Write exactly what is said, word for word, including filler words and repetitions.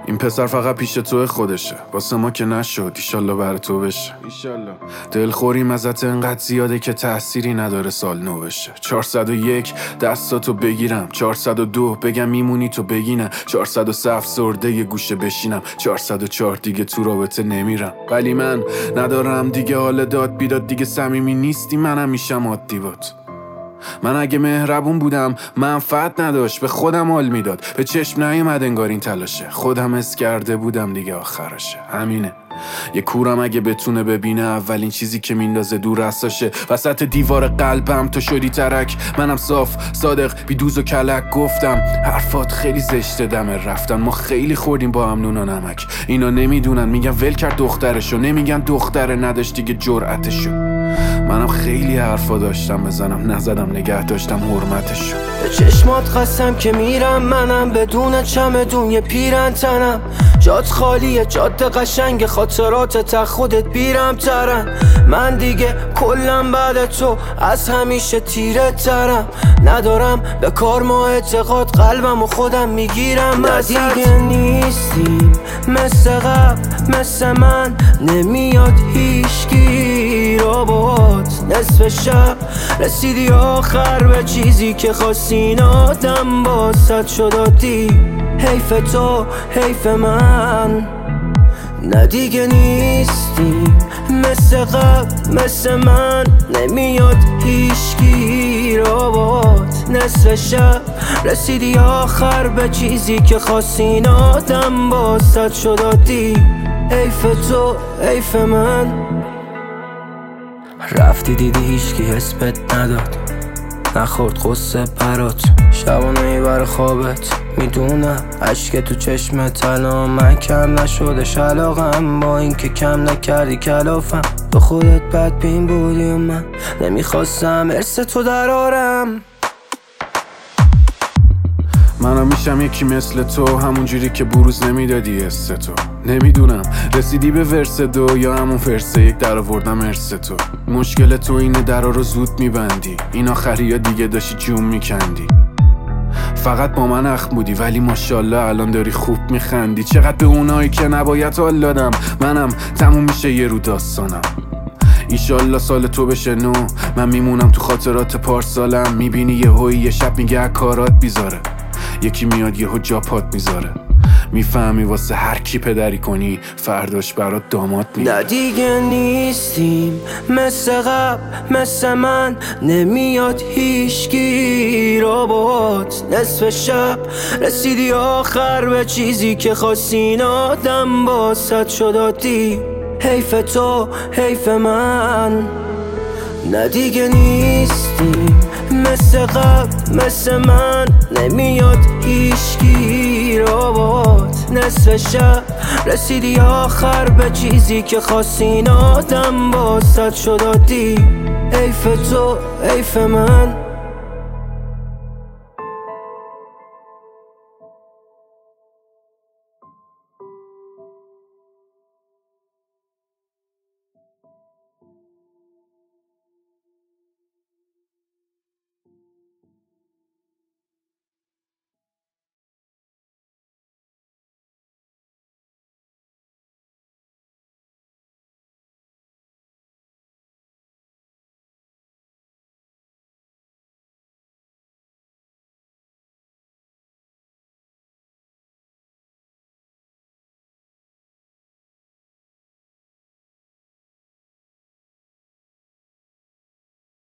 این پسر فقط پیش تو خودشه، واسه ما که نشد، ایشالله بر تو بشه. ایشالله. دلخوریم ازت انقدر زیاده که تأثیری نداره سال نو بشه. چهارصد و یک دستاتو بگیرم، چهارصد و دو بگم میمونی تو بگی نه، چهارصد و سه افسرده یه گوشه بشینم، چهارصد و چهار دیگه تو رابطه نمیرم. ولی من ندارم دیگه حال داد بیداد، دیگه صمیمی نیستی، منم میشم عادی بات. من اگه مهربون بودم منفعت نداشت، به خودم حال میداد، به چشم نیومد انگار این تلاشه، خودم حس کرده بودم دیگه آخرشه. همینه، یه کورم اگه بتونه ببینه اولین چیزی که میندازه دور رستاشه. وسط دیوار قلبم تو شدی ترک، منم صاف صادق بی دوز و کلک. گفتم حرفات خیلی زشته دمه رفتن، ما خیلی خوردیم با هم نون و نمک. اینا نمیدونن، میگن ول کرد دخترشو، نمیگن دختره نداشت دیگه جرأتشو. منم خیلی حرفا داشتم بزنم، نزدم، نگه داشتم حرمتشو. به چشمات قسم که میرم منم، بدون چمدون یه پیرن تنم. جات خالیه، جاده قشنگ، خاطرات تا خودت بیرم ترم. من دیگه کلم بعد تو از همیشه تیره ترم. ندارم به کار ما اعتقاد، قلبم و خودم میگیرم. نه دیگه نیستیم مثل قبل، مثل من نمیاد هیچکی رو بات. نصف شب رسیدی آخر به چیزی که خواستین، آدم باست شد عادی. حیف تو حیف من، نه دیگه نیستیم مثل قبل، مثل من نمیاد هیچکی رو بات. نصف شب رسیدی آخر به چیزی که خواستین، آدم باست شد عادی. حیف تو حیف من. رفتی دیدی هیچکی حس بهت نداد، نخورد قصه برات، شبانه میبره خوابت. میدونم عشق تو چشمت الان من کم نشدش علاقم، با این که کم نکردی کلافم. به خودت بدبین بودی و من نمیخواستم ارث تو درارم. منم میشم یکی مثل تو، همون جوری که بروز نمیدادی حس تو. نمیدونم رسیدی به ورس دو یا همون ورس یک، در آوردم ارث تو. مشکل تو اینه درا رو زود میبندی، این آخری ها دیگه داشتی جون میکندی. فقط با من اخم بودی ولی ماشاءالله الان داری خوب میخندی. چقدر به اونایی که نباید حال دادم، منم تموم میشه یه رو داستانم. ایشالله سال تو بشه نو، من میمونم تو خاطرات پارسالم. میبینی یه هوی یه شب میگه کارات بیزاره، یکی میاد یهو جا پات میذاره. میفهمی واسه هر کی پدری کنی فرداش برات داماد میاره. نه دیگه نیستیم مثل قبل، مثل من نمیاد هیچکی رو بات. نصف شب رسیدی آخر به چیزی که خواستین، آدم باست شد عادی. حیف تو حیف من، نه دیگه نیستیم مثل قبل، مثل من نمیاد هیچکی رو بات. نصف شب رسیدی آخر به چیزی که خواستین، آدم باست شد عادی. حیف تو حیف من.